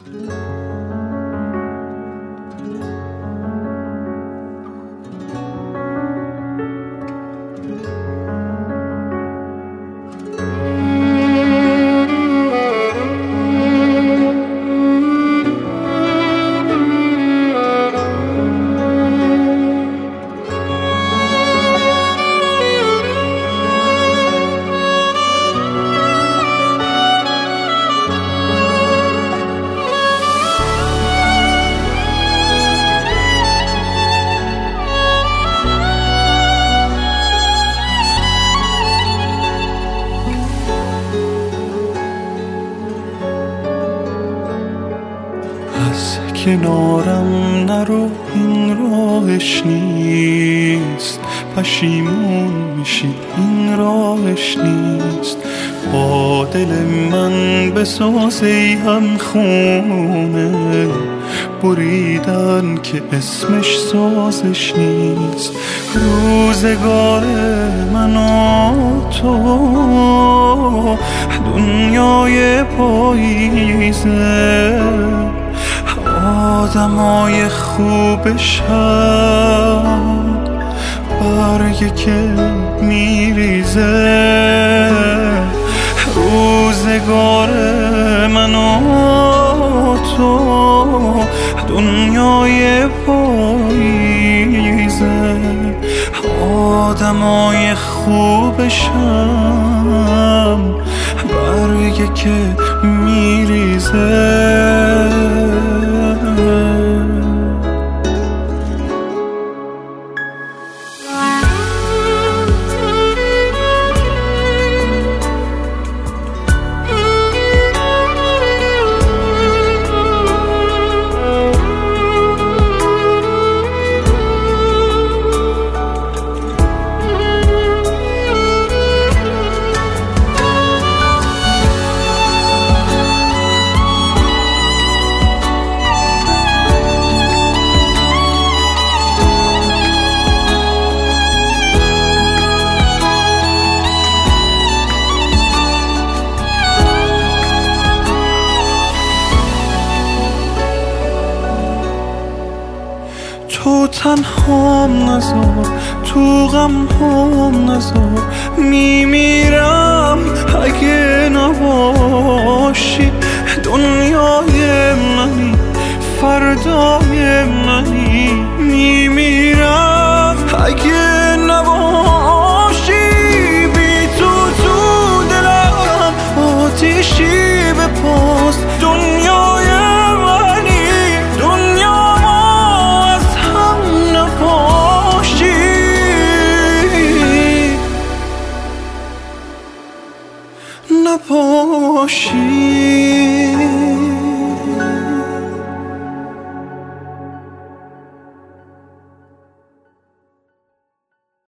کنارم نرو، این راهش نیست، پشیمون میشی این راهش نیست. با دل من بساز ای هم خونه، بریدن که اسمش سازش نیست. روزگار من و تو دنیای پاییزه، آدمای خوبش هم برگه که میریزه. روزگار من و تو دنیای پاییزه، آدمای خوبش هم برگه که میریزه. تو تنهام نذار، تو غم هم نذار، میمیرم اگه نباشی. دنیای منی، فردای منی، میمیرم اگه نباشی. بی تو تو دلم آتیشی به پاست. دنیای منی، دنیا از هم نپاشی.